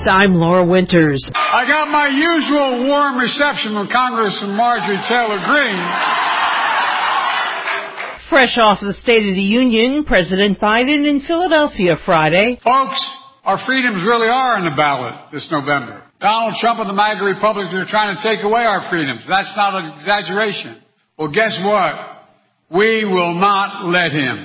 News, I'm Laura Winters. I got my usual warm reception from Congressman Marjorie Taylor Greene. Fresh off the State of the Union, President Biden in Philadelphia Friday. Folks, our freedoms really are on the ballot this November. Donald Trump and the MAGA Republicans are trying to take away our freedoms. That's not an exaggeration. Well, guess what? We will not let him.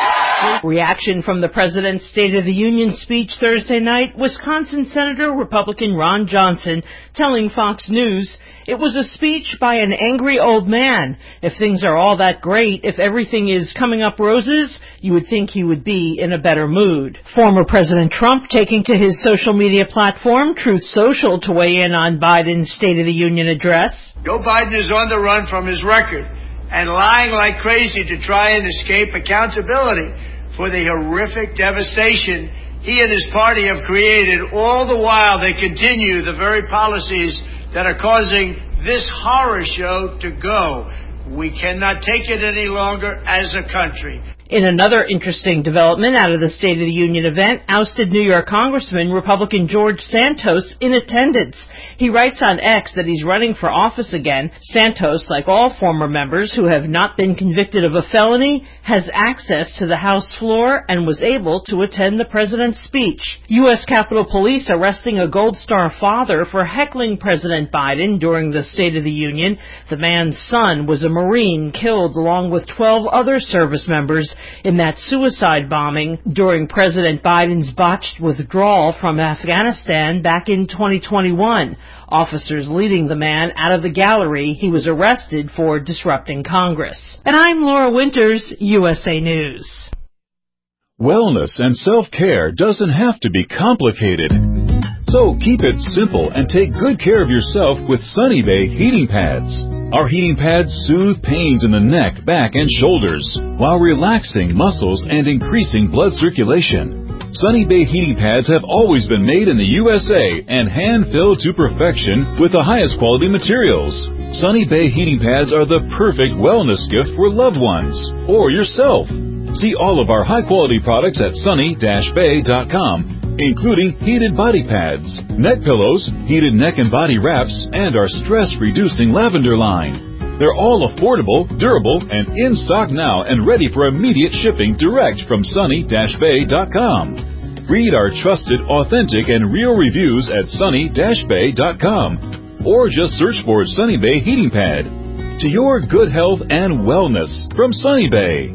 Reaction from the President's State of the Union speech Thursday night, Wisconsin Senator Republican Ron Johnson telling Fox News it was a speech by an angry old man. If things are all that great, if everything is coming up roses, you would think he would be in a better mood. Former President Trump taking to his social media platform, Truth Social, to weigh in on Biden's State of the Union address. Joe Biden is on the run from his record and lying like crazy to try and escape accountability for the horrific devastation he and his party have created. All the while they continue the very policies that are causing this horror show to go. We cannot take it any longer as a country. In another interesting development out of the State of the Union event, ousted New York Congressman Republican George Santos in attendance. He writes on X that he's running for office again. Santos, like all former members who have not been convicted of a felony, has access to the House floor and was able to attend the president's speech. U.S. Capitol Police arresting a Gold Star father for heckling President Biden during the State of the Union. The man's son was a Marine killed along with 12 other service members in that suicide bombing during President Biden's botched withdrawal from Afghanistan back in 2021. Officers leading the man out of the gallery he was arrested for disrupting Congress. And I'm Laura Winters, USA News. Wellness and self-care doesn't have to be complicated. So keep it simple and take good care of yourself with Sunny Bay heating pads. Our heating pads soothe pains in the neck, back, and shoulders while relaxing muscles and increasing blood circulation. Sunny Bay heating pads have always been made in the USA and hand-filled to perfection with the highest quality materials. Sunny Bay heating pads are the perfect wellness gift for loved ones or yourself. See all of our high-quality products at sunny-bay.com. Including heated body pads, neck pillows, heated neck and body wraps, and our stress-reducing lavender line. They're all affordable, durable, and in stock now and ready for immediate shipping direct from sunny-bay.com. Read our trusted, authentic, and real reviews at sunny-bay.com or just search for Sunny Bay Heating Pad. To your good health and wellness from Sunny Bay.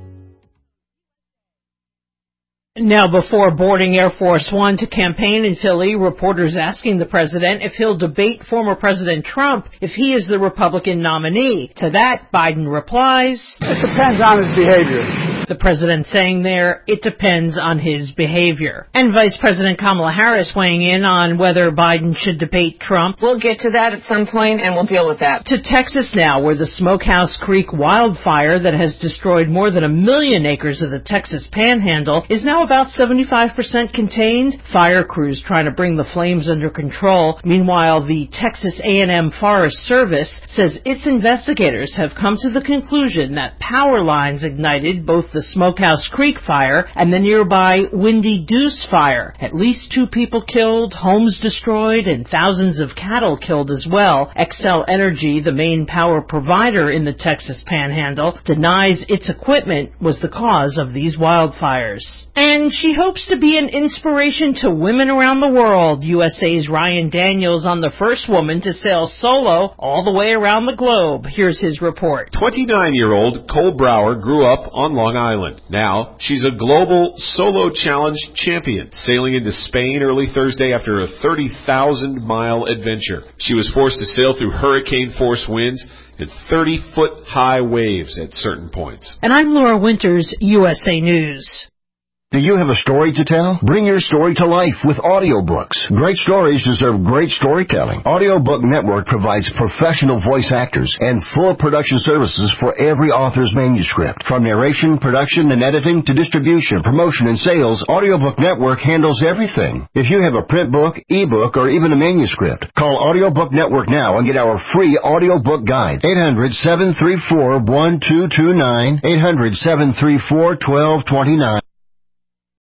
Now, before boarding Air Force One to campaign in Philly, reporters asking the president if he'll debate former President Trump if he is the Republican nominee. To that, Biden replies, "It depends on his behavior." The president saying there, it depends on his behavior. And Vice President Kamala Harris weighing in on whether Biden should debate Trump. We'll get to that at some point, and we'll deal with that. To Texas now, where the Smokehouse Creek wildfire that has destroyed more than 1 million acres of the Texas Panhandle is now about 75% contained. Fire crews trying to bring the flames under control. Meanwhile, the Texas A&M Forest Service says its investigators have come to the conclusion that power lines ignited both the Smokehouse Creek fire and the nearby Windy Deuce fire. At least 2 people killed, homes destroyed, and thousands of cattle killed as well. Xcel Energy, the main power provider in the Texas Panhandle, denies its equipment was the cause of these wildfires. And she hopes to be an inspiration to women around the world. USA's Ryan Daniels on the first woman to sail solo all the way around the globe. Here's his report. 29-year-old Cole Brower grew up on Long Island. Now, she's a global solo challenge champion, sailing into Spain early Thursday after a 30,000-mile adventure. She was forced to sail through hurricane-force winds and 30-foot-high waves at certain points. And I'm Laura Winters, USA News. Do you have a story to tell? Bring your story to life with audiobooks. Great stories deserve great storytelling. Audiobook Network provides professional voice actors and full production services for every author's manuscript. From narration, production, and editing to distribution, promotion, and sales, Audiobook Network handles everything. If you have a print book, ebook, or even a manuscript, call Audiobook Network now and get our free audiobook guide. 800-734-1229, 800-734-1229.